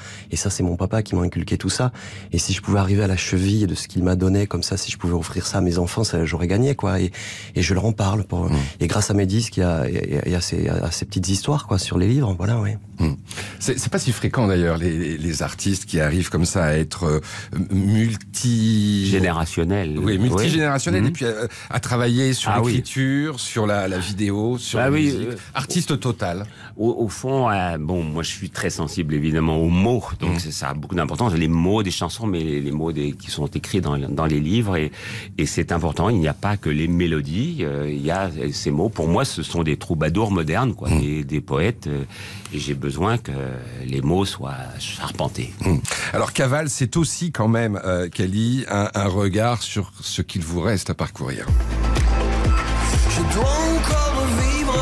Et ça, c'est mon papa qui m'a inculqué tout ça. Et si je pouvais arriver à la cheville de ce qu'il m'a donné, comme ça, si je pouvais offrir ça à mes enfants, j'aurais gagné, quoi. Et je leur en parle. Et grâce à mes disques, il y a ces petites histoires, quoi, sur les livres. Voilà, oui. C'est pas si fréquent d'ailleurs les artistes qui arrivent comme ça à être multigénérationnels. Oui, multigénérationnels, et puis à travailler sur l'écriture, sur la vidéo, sur la musique. Artiste total. Au fond, moi je suis très sensible évidemment aux mots, donc ça a beaucoup d'importance. Les mots des chansons, mais les mots qui sont écrits dans les livres, et c'est important. Il n'y a pas que les mélodies, il y a ces mots. Pour moi, ce sont des troubadours modernes, quoi, des poètes. Et j'ai besoin que les mots soient charpentés. Alors Cavale, c'est aussi quand même, Cali, un regard sur ce qu'il vous reste à parcourir. Je dois encore vivre,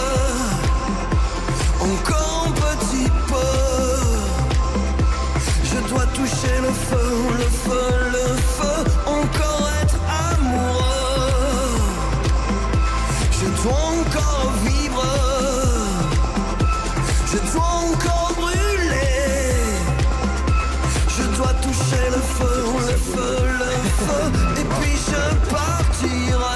encore un petit peu. Je dois toucher le feu, le feu, le feu, encore être amoureux. Je dois encore vivre, je dois encore brûler. Je dois toucher le feu, le feu, le feu, et puis je partirai.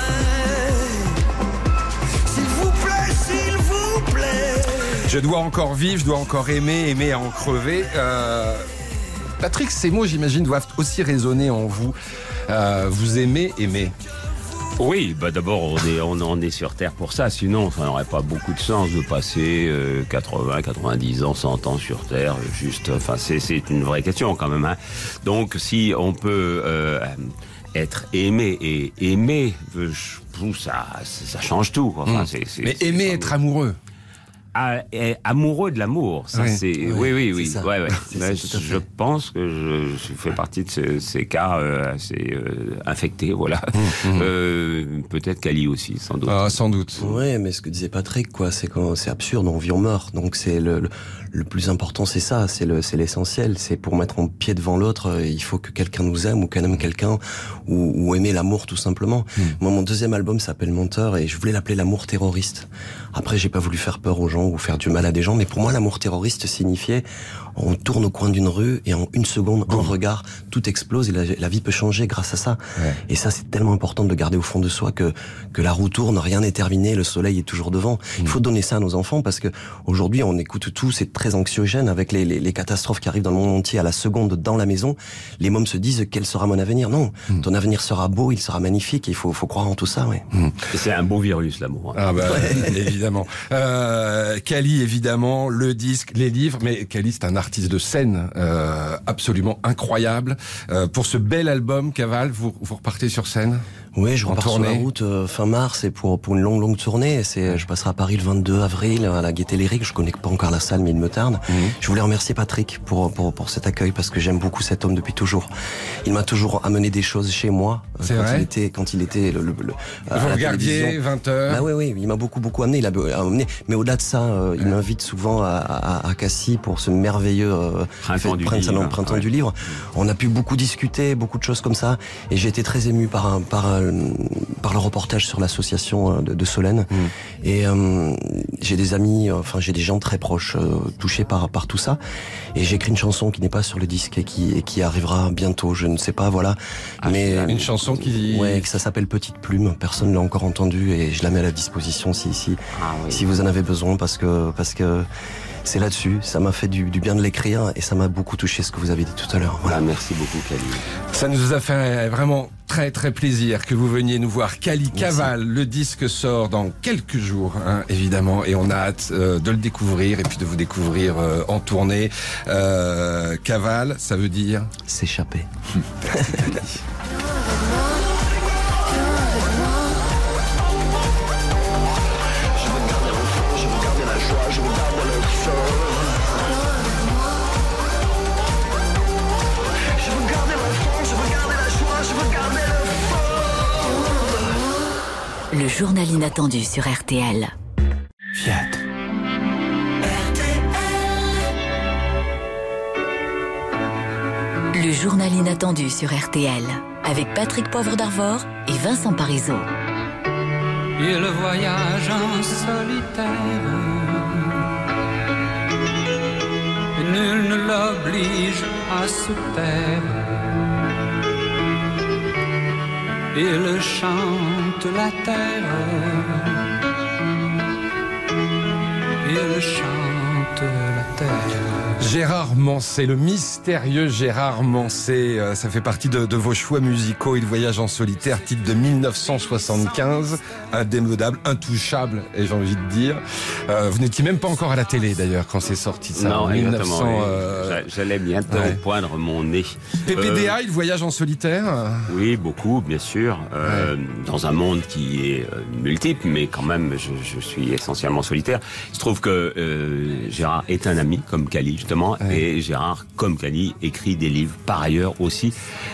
Je dois encore vivre, je dois encore aimer à en crever. Patrick, ces mots, j'imagine, doivent aussi résonner en vous. Vous aimez aimer. Oui, d'abord, on est sur Terre pour ça. Sinon, ça n'aurait pas beaucoup de sens de passer 80, 90 ans, 100 ans sur Terre. C'est une vraie question quand même. Donc, si on peut être aimé et aimer, ça change tout. Mais aimer, être amoureux. Amoureux de l'amour, ça oui. c'est oui. Ça. Ouais. Je pense que je fais partie de ces cas assez infectés, voilà. Peut-être Cali aussi, sans doute. Ah, sans doute. Ouais, mais ce que disait Patrick, quoi, c'est absurde, on vit, on meurt. Donc c'est le plus important, c'est ça, c'est l'essentiel. C'est pour mettre un pied devant l'autre, il faut que quelqu'un nous aime ou qu'on aime quelqu'un, ou aimer l'amour tout simplement. Moi, mon deuxième album s'appelle Menteur et je voulais l'appeler l'amour terroriste. Après, j'ai pas voulu faire peur aux gens ou faire du mal à des gens, mais pour moi, l'amour terroriste signifiait on tourne au coin d'une rue et en une seconde, un regard, tout explose et la vie peut changer grâce à ça. Ouais. Et ça, c'est tellement important de le garder au fond de soi que la roue tourne, rien n'est terminé, le soleil est toujours devant. Il faut donner ça à nos enfants parce que aujourd'hui, on écoute tout, c'est très anxiogène avec les catastrophes qui arrivent dans le monde entier à la seconde dans la maison. Les mômes se disent quel sera mon avenir? Non, ton avenir sera beau, il sera magnifique. Il faut croire en tout ça. Ouais. Et c'est un beau virus, l'amour. Ah évidemment. Cali, évidemment, le disque, les livres, mais Cali, c'est un artiste de scène absolument incroyable. Pour ce bel album, Cavale, vous repartez sur scène? Oui, je repars sur la route fin mars et pour une longue tournée. Je passerai à Paris le 22 avril à la Gaîté Lyrique. Je connais pas encore la salle, mais il me tarde. Je voulais remercier Patrick pour cet accueil parce que j'aime beaucoup cet homme depuis toujours. Il m'a toujours amené des choses chez moi quand il était vous regardiez 20h. Bah oui, il m'a beaucoup amené. Il a amené, mais au-delà de ça, il m'invite souvent à Cassis pour ce merveilleux printemps du livre. On a pu beaucoup discuter, beaucoup de choses comme ça, et j'ai été très ému par le reportage sur l'association de Solène. Et j'ai des amis, j'ai des gens très proches touchés par tout ça. Et j'ai écrit une chanson qui n'est pas sur le disque et qui arrivera bientôt, je ne sais pas, voilà. Mais une chanson que ça s'appelle Petite Plume. Personne l'a encore entendue et je la mets à la disposition si vous en avez besoin parce que c'est là-dessus, ça m'a fait du bien de l'écrire et ça m'a beaucoup touché ce que vous avez dit tout à l'heure. Voilà. Merci beaucoup, Cali. Ça nous a fait vraiment très très plaisir que vous veniez nous voir. Cali Cavale, le disque sort dans quelques jours, évidemment, et on a hâte de le découvrir et puis de vous découvrir en tournée. Cavale, ça veut dire s'échapper. Le journal inattendu sur RTL. Fiat. Le journal inattendu sur RTL. Avec Patrick Poivre d'Arvor et Vincent Parisot. Il voyage en solitaire. nul ne l'oblige à se taire. Il chante la terre. Il chante la terre. Gérard Manset, le mystérieux Gérard Manset, ça fait partie de vos choix musicaux. Il voyage en solitaire, titre de 1975, indémodable, intouchable, et j'ai envie de dire. Vous n'étiez même pas encore à la télé d'ailleurs quand c'est sorti ça. Non, en 1900. J'allais bientôt poindre mon nez. PPDA, il voyage en solitaire. Oui, beaucoup, bien sûr. Dans un monde qui est multiple, mais quand même, je suis essentiellement solitaire. Il se trouve que Gérard est un ami, comme Cali, justement, et Gérard, comme Cali, écrit des livres par ailleurs aussi,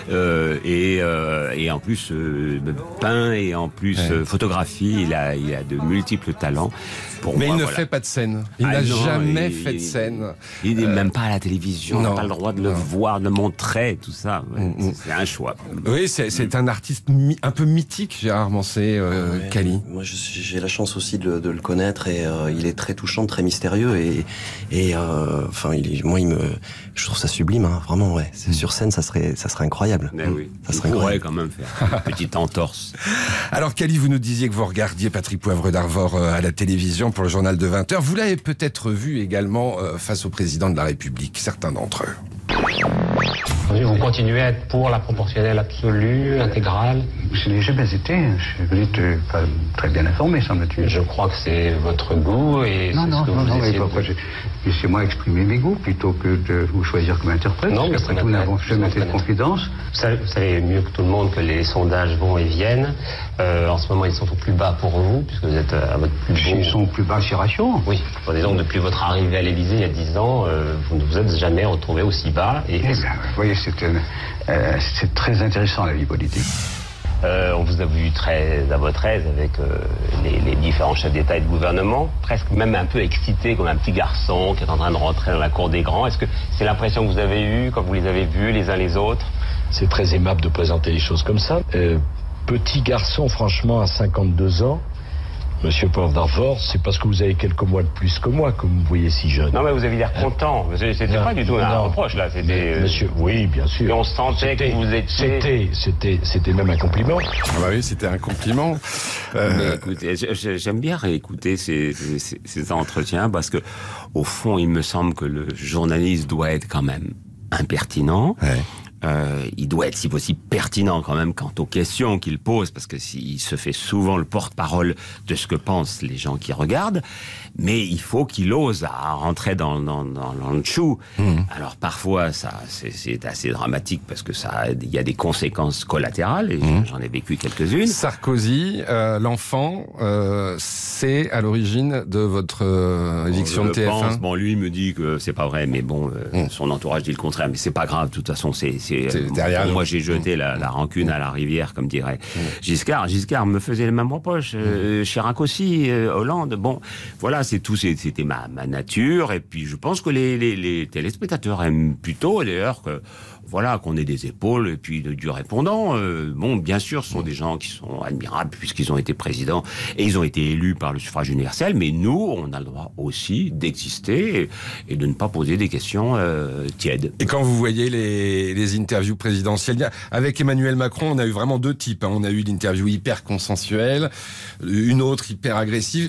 et en plus peint, et en plus photographie. Il a de multiples talents. Mais il ne fait pas de scène. Il n'a jamais fait de scène. Il n'est même pas à la télévision. On n'a pas le droit de le voir, de le montrer, tout ça. C'est un choix. Oui, c'est un artiste un peu mythique, Gérard Manset, Cali. Moi, j'ai la chance aussi de le connaître, et il est très touchant, très mystérieux, et enfin, je trouve ça sublime, hein, vraiment. Ouais. Sur scène, ça serait incroyable. Mais oui. Ça serait incroyable. Quand même faire une petite entorse. Alors, Cali, vous nous disiez que vous regardiez Patrick Poivre d'Arvor à la télévision pour le journal de 20h. Vous l'avez peut-être vu également face au président de la République, certains d'entre eux. Vous continuez à être pour la proportionnelle absolue, intégrale? Je n'ai jamais été. Vous êtes pas très bien informé, semble-t-il. Je crois que c'est votre goût et c'est ce que vous essayez de... Laissez-moi exprimer mes goûts plutôt que de vous choisir comme interprète. Non, mais après tout, nous n'avons jamais fait de confidence. Vous savez mieux que tout le monde que les sondages vont et viennent. En ce moment, ils sont au plus bas pour vous, puisque vous êtes à votre plus beau... Ils sont au plus bas chez Ration. Oui. Disons, depuis votre arrivée à l'Élysée il y a 10 ans, vous ne vous êtes jamais retrouvé aussi bas. Et... vous voyez, c'est très intéressant, la vie politique. On vous a vu très à votre aise avec les différents chefs d'État et de gouvernement, presque même un peu excité comme un petit garçon qui est en train de rentrer dans la cour des grands. Est-ce que c'est l'impression que vous avez eue quand vous les avez vus les uns les autres? C'est très aimable de présenter les choses comme ça. Petit garçon, franchement, à 52 ans, Monsieur Poivre d'Arvor, c'est parce que vous avez quelques mois de plus que moi que vous me voyez si jeune. Non, mais vous avez l'air content. C'était pas du tout un reproche, là. C'était... Monsieur, oui, bien sûr. Et on sentait que vous étiez... C'était même un compliment. Ah bah oui, c'était un compliment. Mais écoutez, j'aime bien réécouter ces entretiens parce que, au fond, il me semble que le journaliste doit être quand même impertinent. Ouais. Il doit être si possible pertinent quand même quant aux questions qu'il pose, parce que il se fait souvent le porte-parole de ce que pensent les gens qui regardent, mais il faut qu'il ose à rentrer dans le chou. Alors parfois c'est assez dramatique parce que il y a des conséquences collatérales, et j'en ai vécu quelques-unes. Sarkozy, l'enfant, c'est à l'origine de votre éviction de TF1. Bon, lui il me dit que c'est pas vrai, mais bon, son entourage dit le contraire, mais c'est pas grave, de toute façon moi j'ai jeté la rancune à la rivière, comme dirait Giscard. Giscard me faisait les mêmes reproches, Chirac aussi, Hollande. Bon, voilà, c'est tout, c'était ma nature. Et puis je pense que les téléspectateurs aiment plutôt, d'ailleurs, qu'on ait des épaules et puis du répondant. Bon, bien sûr, ce sont des gens qui sont admirables puisqu'ils ont été présidents et ils ont été élus par le suffrage universel. Mais nous, on a le droit aussi d'exister et de ne pas poser des questions tièdes. Et quand vous voyez les interviews présidentielles, avec Emmanuel Macron, on a eu vraiment deux types. On a eu l'interview hyper consensuelle, une autre hyper agressive.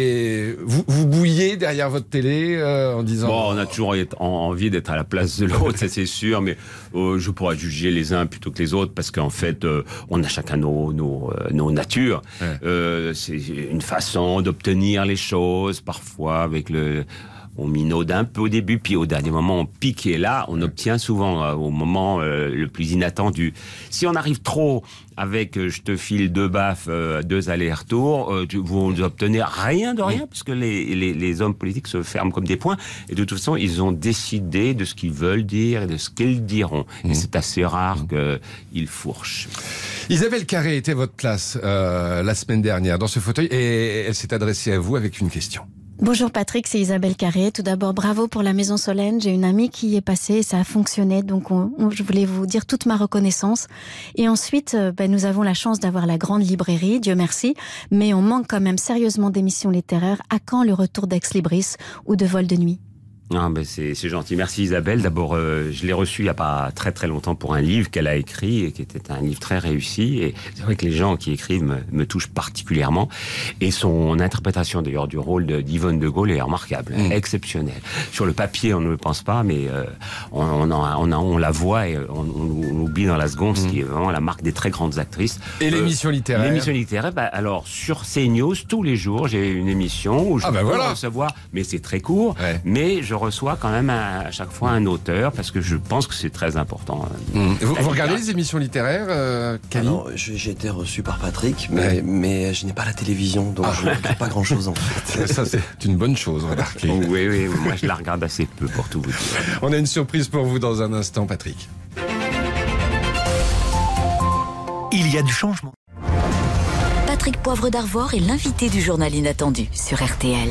Vous bouillez derrière votre télé en disant... Bon, on a toujours envie d'être à la place de l'autre, ça c'est sûr, mais je pourrais juger les uns plutôt que les autres parce qu'en fait, on a chacun nos natures. Ouais. C'est une façon d'obtenir les choses, parfois avec on minaude un peu au début, puis au dernier moment, on pique, et là, on obtient souvent au moment le plus inattendu. Si on arrive trop avec je te file 2 baffes, 2 allers-retours, vous n'obtenez rien de rien, puisque les hommes politiques se ferment comme des poings, et de toute façon, ils ont décidé de ce qu'ils veulent dire et de ce qu'ils diront. Et c'est assez rare qu'ils fourchent. Isabelle Carré était votre classe la semaine dernière dans ce fauteuil, et elle s'est adressée à vous avec une question. Bonjour Patrick, c'est Isabelle Carré. Tout d'abord, bravo pour la Maison Solène. J'ai une amie qui y est passée et ça a fonctionné. Donc, je voulais vous dire toute ma reconnaissance. Et ensuite, nous avons la chance d'avoir la grande librairie, Dieu merci. Mais on manque quand même sérieusement d'émissions littéraires. À quand le retour d'Ex Libris ou de Vol de nuit ? Ah, ben c'est gentil. Merci Isabelle. D'abord, je l'ai reçue il n'y a pas très très longtemps pour un livre qu'elle a écrit et qui était un livre très réussi. Et c'est vrai que les gens qui écrivent me touchent particulièrement. Et son interprétation d'ailleurs du rôle d'Yvonne de Gaulle est remarquable, exceptionnelle. Sur le papier, on ne le pense pas, mais on la voit et on l'oublie dans la seconde, ce qui est vraiment la marque des très grandes actrices. Et l'émission littéraire? L'émission littéraire, alors sur CNews, tous les jours, j'ai une émission où je peux recevoir, mais c'est très court, mais je reçois quand même à chaque fois un auteur parce que je pense que c'est très important. Vous regardez les émissions littéraires, Cali? Alors, j'ai été reçu par Patrick, mais je n'ai pas la télévision, donc je ne regarde pas grand-chose en fait. Ça, c'est une bonne chose, remarquez. Oui, moi je la regarde assez peu pour tout vous dire. On a une surprise pour vous dans un instant, Patrick. Il y a du changement. Patrick Poivre d'Arvor est l'invité du journal inattendu sur RTL.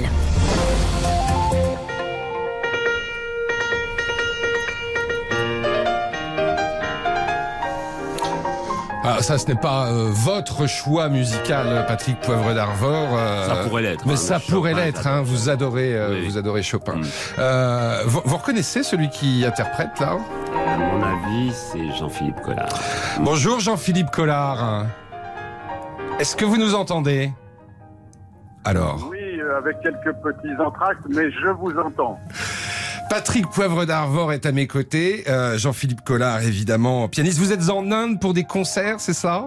Ah, ça, ce n'est pas votre choix musical, Patrick Poivre d'Arvor. Ça pourrait l'être. Mais ça pourrait l'être. Vous adorez Chopin. Vous reconnaissez celui qui interprète là? À mon avis, c'est Jean-Philippe Collard. Bonjour Jean-Philippe Collard. Est-ce que vous nous entendez? Alors? Oui, avec quelques petits entr'actes, mais je vous entends. Patrick Poivre d'Arvor est à mes côtés. Jean-Philippe Collard, évidemment, pianiste. Vous êtes en Inde pour des concerts, c'est ça?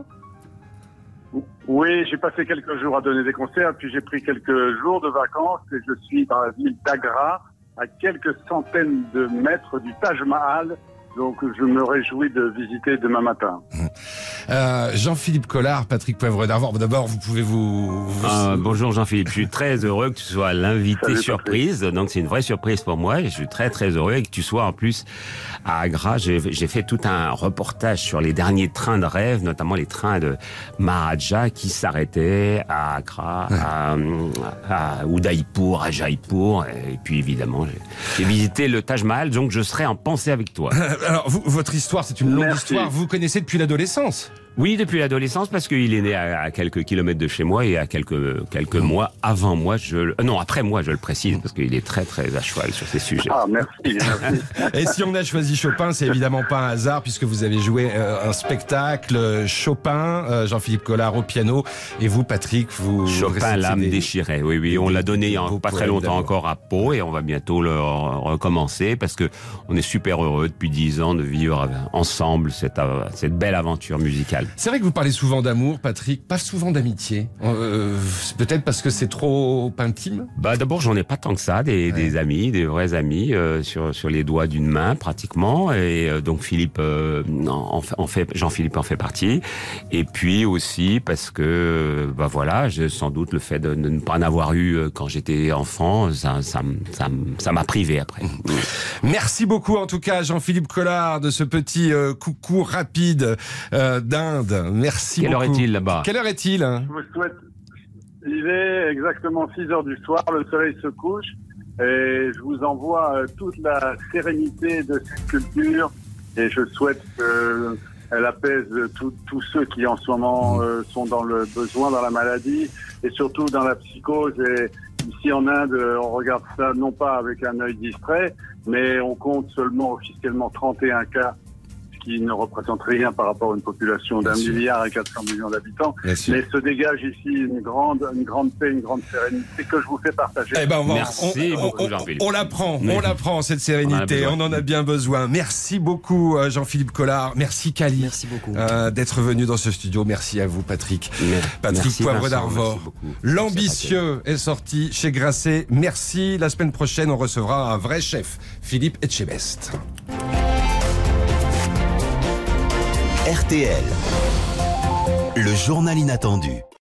Oui, j'ai passé quelques jours à donner des concerts, puis j'ai pris quelques jours de vacances et je suis dans la ville d'Agra, à quelques centaines de mètres du Taj Mahal. Donc je me réjouis de visiter demain matin. Jean-Philippe Collard, Patrick Poivre d'Arvor, d'abord vous pouvez bonjour Jean-Philippe, je suis très heureux que tu sois l'invité surprise, donc c'est une vraie surprise pour moi et je suis très très heureux et que tu sois en plus à Agra. J'ai fait tout un reportage sur les derniers trains de rêve, notamment les trains de Maharaja qui s'arrêtaient à Agra, à Udaipur, à Jaipur et puis évidemment j'ai visité le Taj Mahal, donc je serai en pensée avec toi. Alors, votre histoire, c'est une longue histoire. Vous connaissez depuis l'adolescence? Oui, depuis l'adolescence, parce qu'il est né à quelques kilomètres de chez moi et à quelques mois avant moi. Après moi, je le précise, parce qu'il est très très à cheval sur ces sujets. Ah, merci. Et si on a choisi Chopin, c'est évidemment pas un hasard, puisque vous avez joué un spectacle Chopin, Jean-Philippe Collard au piano, et vous, Patrick, vous... Chopin, l'âme déchirée, oui. On l'a donné il y a pas très longtemps encore à Pau, et on va bientôt le recommencer, parce que on est super heureux depuis 10 ans de vivre ensemble cette belle aventure musicale. C'est vrai que vous parlez souvent d'amour, Patrick, pas souvent d'amitié. Peut-être parce que c'est trop intime. D'abord, j'en ai pas tant que ça, des amis, des vrais amis, sur les doigts d'une main pratiquement. Et donc Philippe, Jean-Philippe en fait partie. Et puis aussi parce que, sans doute le fait de ne pas en avoir eu quand j'étais enfant, ça m'a privé après. Merci beaucoup en tout cas, Jean-Philippe Collard, de ce petit coucou rapide d'Inde. Merci beaucoup. Quelle heure est-il là-bas? Quelle heure est-il? Je vous souhaite... Il est exactement 6h du soir, le soleil se couche et je vous envoie toute la sérénité de cette culture et je souhaite qu'elle apaise tous ceux qui en ce moment sont dans le besoin, dans la maladie et surtout dans la psychose. Et ici en Inde, on regarde ça non pas avec un œil distrait, mais on compte seulement officiellement 31 cas, qui ne représente rien par rapport à une population d'1 milliard et 400 millions d'habitants. Mais se dégage ici une grande paix, une grande sérénité que je vous fais partager. Merci beaucoup, Jean-Philippe. On l'apprend, cette sérénité. On en a bien besoin. Merci beaucoup, Jean-Philippe Collard. Merci, Cali. Merci beaucoup. D'être venu dans ce studio. Merci à vous, Patrick. Patrick Poivre d'Arvor. L'ambitieux est sorti chez Grasset. Merci. La semaine prochaine, on recevra un vrai chef, Philippe Etchebest. RTL, le journal inattendu.